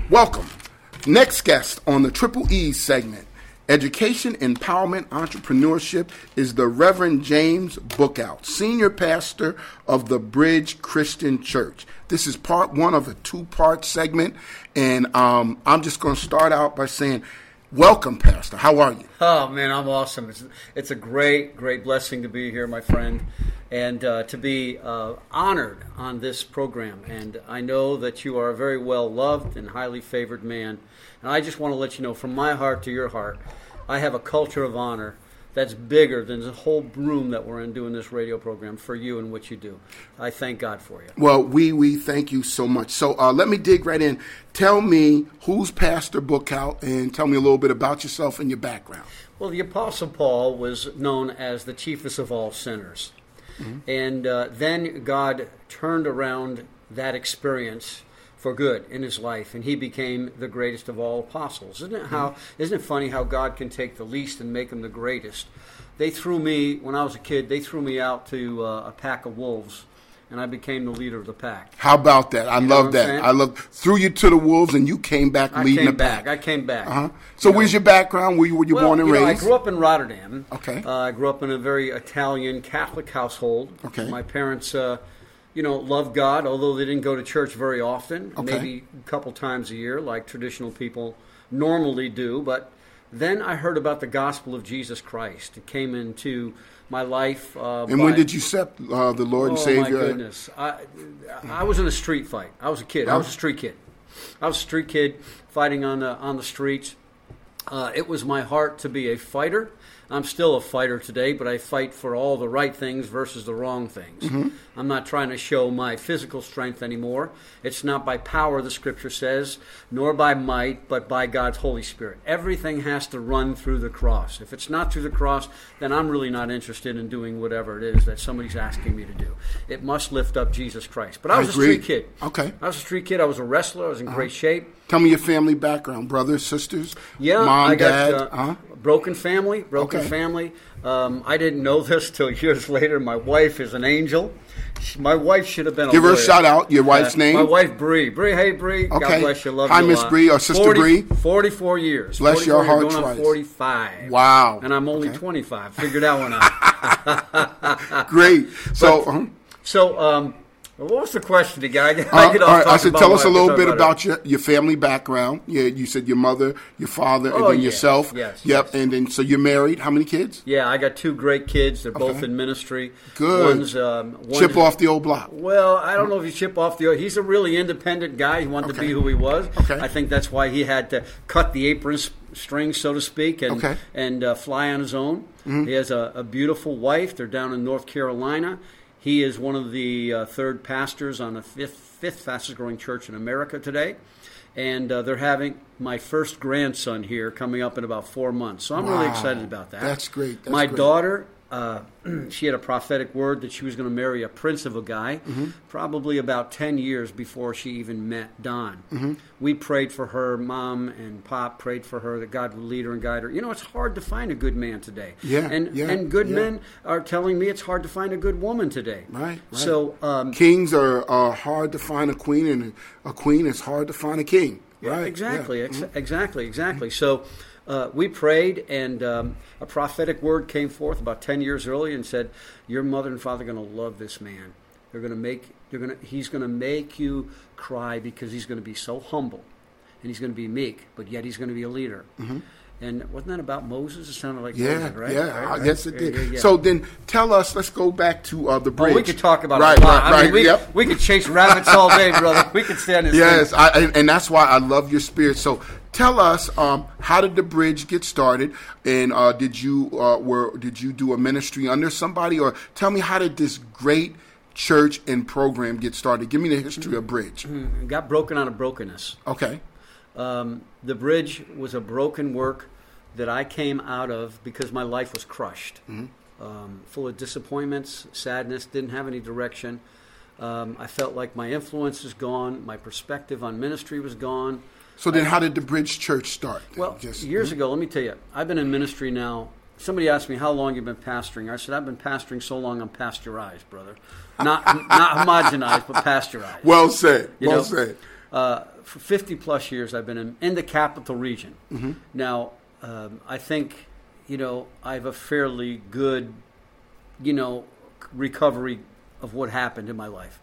Welcome. Next guest on the Triple E segment, Education, Empowerment, Entrepreneurship, is the Reverend James Bookout, Senior Pastor of the Bridge Christian Church. This is part one of a two-part segment, and I'm just going to start out by saying, welcome, Pastor. How are you? Oh, man, I'm awesome. It's a great blessing to be here, my friend, and to be honored on this program. And I know that you are a very well-loved and highly favored man. And I just want to let you know, from my heart to your heart, I have a culture of honor that's bigger than the whole room that we're in doing this radio program for you and what you do. I thank God for you. Well, we thank you so much. So let me dig right in. Tell me who's Pastor Bookout, and tell me a little bit about yourself and your background. Well, the Apostle Paul was known as the chiefest of all sinners. Mm-hmm. And then God turned around that experience for good in his life, and he became the greatest of all apostles. Isn't it funny how God can take the least and make them the greatest? They threw me, when I was a kid, they threw me out to a pack of wolves, and I became the leader of the pack. How about that? I love that. Threw you to the wolves, and you came back leading the pack. I came back. Uh-huh. So where's your background? Were you born and raised? I grew up in Rotterdam. Okay. I grew up in a very Italian Catholic household. Okay. My parents loved God, although they didn't go to church very often, okay. Maybe a couple times a year like traditional people normally do. But then I heard about the gospel of Jesus Christ. It came into my life. And when did you accept the Lord and Savior? Oh, my goodness. I was in a street fight. I was a kid. I was a street kid. I was a street kid fighting on the streets. It was my heart to be a fighter. I'm still a fighter today, but I fight for all the right things versus the wrong things. Mm-hmm. I'm not trying to show my physical strength anymore. It's not by power, the Scripture says, nor by might, but by God's Holy Spirit. Everything has to run through the cross. If it's not through the cross, then I'm really not interested in doing whatever it is that somebody's asking me to do. It must lift up Jesus Christ. But I was a street kid. Okay. I was a street kid. I was a wrestler. I was in great shape. Tell me your family background, brothers, sisters, mom, I dad. Got broken family. I didn't know this till years later. My wife is an angel. My wife should have been a lawyer. Give her a shout out. Your wife's name? My wife, Bree. Hey, Bree. Okay. God bless you. Love Hi, you a Miss lot. Bree, or Sister Bree. 44 years. Bless your heart going twice. On 45. Wow. And I'm only 25. Figure that one out. Great. What was the question again? I said, tell us a little bit about your family background. You said your mother, your father, and then yourself. Yes. Yep. Yes. And then, so you're married. How many kids? Yeah, I got two great kids. They're both in ministry. Good. One's chip off the old block. Well, I don't know if you chip off the old. He's a really independent guy. He wanted to be who he was. Okay. I think that's why he had to cut the apron strings, so to speak, and fly on his own. Mm-hmm. He has a beautiful wife. They're down in North Carolina. He is one of the third pastors on the fifth fastest growing church in America today. And they're having my first grandson here coming up in about 4 months. So I'm really excited about that. That's great. My daughter, she had a prophetic word that she was going to marry a prince of a guy, probably about 10 years before she even met Don. Mm-hmm. We prayed for her. Mom and Pop prayed for her that God would lead her and guide her. You know, it's hard to find a good man today. And good men are telling me it's hard to find a good woman today. Right. So kings are hard to find a queen, and a queen is hard to find a king. Right. Exactly. Exactly. So we prayed, and a prophetic word came forth about 10 years earlier and said, "Your mother and father are going to love this man. He's going to make you cry because he's going to be so humble, and he's going to be meek, but yet he's going to be a leader." Mm-hmm. And wasn't that about Moses? It sounded like Moses, right? Yeah, right? Yes, it did. Yeah. So then tell us, let's go back to the bridge. Oh, we could talk about it a lot. I mean, we could chase rabbits all day, brother. We could stand this thing. And that's why I love your spirit. So tell us, how did the bridge get started? And did you do a ministry under somebody? Or tell me, how did this great church and program get started? Give me the history of Bridge. It got broken out of brokenness. Okay. The Bridge was a broken work that I came out of because my life was crushed, full of disappointments, sadness, didn't have any direction. I felt like my influence was gone, my perspective on ministry was gone. So then how did the Bridge Church start? Well, years ago, let me tell you, I've been in ministry now. Somebody asked me, how long you've been pastoring? I said, I've been pastoring so long I'm pasteurized, brother. Not homogenized, but pasteurized. Well said. Well said. For 50 plus years, I've been in the capital region. Now, I think, I have a fairly good, recovery of what happened in my life.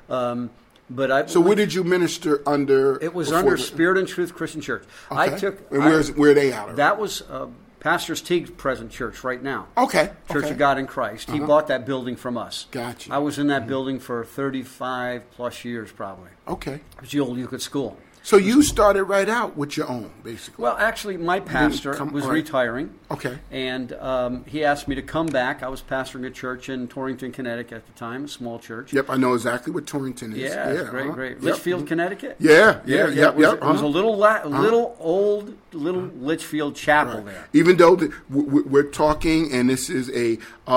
So where did you minister under? It was under Spirit and Truth Christian Church. Okay. Where are they out of? That was Pastor Teague's present church right now. Okay. Church of God in Christ. He bought that building from us. Gotcha. I was in that building for 35 plus years probably. Okay. It was the old Euclid School. So you started right out with your own, basically. Well, actually, my pastor was retiring. Okay. And he asked me to come back. I was pastoring a church in Torrington, Connecticut at the time, a small church. Yep, I know exactly what Torrington is. Yeah, great. Litchfield, Connecticut? Yeah. It was a little old Litchfield chapel there. Even though we're talking, and this is a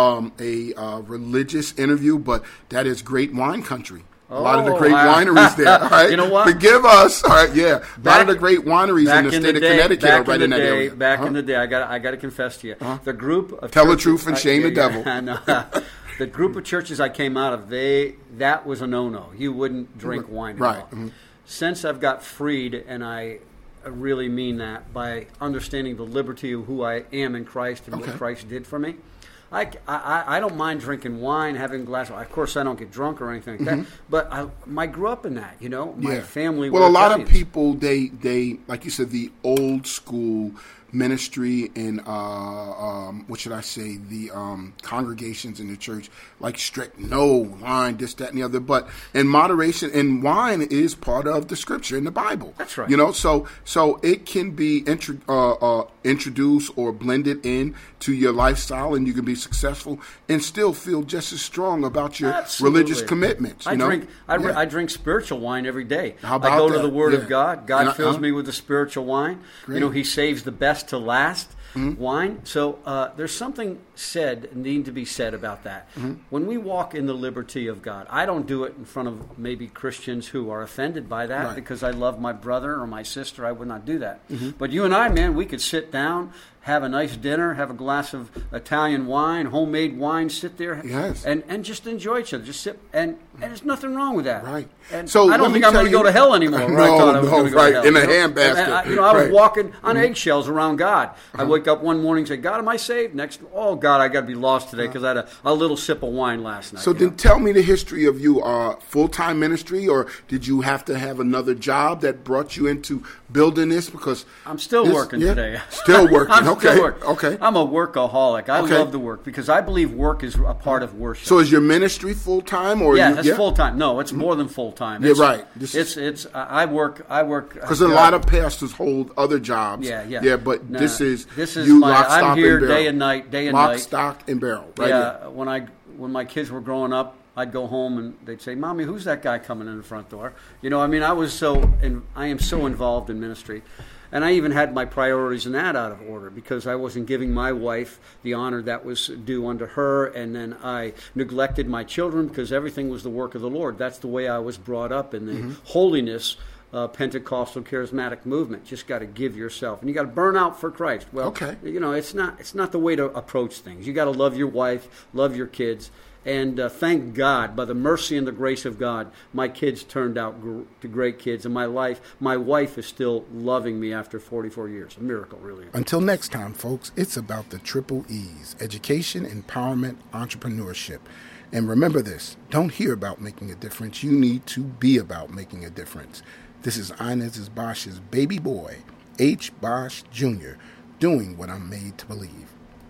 religious interview, but that is great wine country. A lot of the great wineries there. All right? You know what? Forgive us. All right, yeah. A lot of the great wineries in the state of Connecticut are right in that area. Back in the day, I got to confess to you, the group of tell the truth and shame the devil. The group of churches I came out of, that was a no-no. You wouldn't drink wine at all. Mm-hmm. Since I've got freed, and I really mean that, by understanding the liberty of who I am in Christ and what Christ did for me, I don't mind drinking wine, having a glass of wine. Of course, I don't get drunk or anything like that. But I grew up in that, My family Well, a lot Italians. of people, they like you said, the old school ministry and what should I say, the congregations in the church, like strict no wine, this, that, and the other. But in moderation, and wine is part of the scripture in the Bible. That's right. So it can be introduced or blended in to your lifestyle, and you can be successful and still feel just as strong about your religious commitments. I drink spiritual wine every day. How about I go that? to the Word of God. God And fills me with the spiritual wine. Great. He saves the best to last. Wine. So there's something need to be said about that. When we walk in the liberty of God, I don't do it in front of maybe Christians who are offended by that because I love my brother or my sister. I would not do that. But you and I, man, we could sit down, have a nice dinner, have a glass of Italian wine, homemade wine, sit there and just enjoy each other. Just sit, and there's nothing wrong with that. Right. And so I don't think I'm going to go to hell anymore. I thought I was going to go to hell. In a handbasket. I was walking on eggshells around God. I wake up one morning and say, God, am I saved? Next, oh, God, I got to be lost today because I had a little sip of wine last night. So then tell me the history of you, full-time ministry, or did you have to have another job that brought you into building this? Because I'm still working today. Still working. I'm still working. Okay. I'm a workaholic. I love to work because I believe work is a part of worship. So is your ministry full-time? It's full-time. No, it's more than full-time. You're right. I work. Because a lot of pastors hold other jobs. Yeah. But this is you, lock, stock, I'm here and barrel. Day and night. Lock, stock, and barrel. Right. Yeah. When my kids were growing up, I'd go home and they'd say, "Mommy, who's that guy coming in the front door?" I am so involved in ministry. And I even had my priorities in that out of order because I wasn't giving my wife the honor that was due unto her, and then I neglected my children because everything was the work of the Lord. That's the way I was brought up in the holiness Pentecostal charismatic movement. Just got to give yourself, and you got to burn out for Christ. Well, it's not the way to approach things. You got to love your wife, love your kids. And thank God, by the mercy and the grace of God, my kids turned out to great kids. And my wife is still loving me after 44 years. A miracle, really. Until next time, folks, it's about the triple E's: education, empowerment, entrepreneurship. And remember this, don't hear about making a difference. You need to be about making a difference. This is Inez Bosch's baby boy, H. Bosch Jr., doing what I'm made to believe.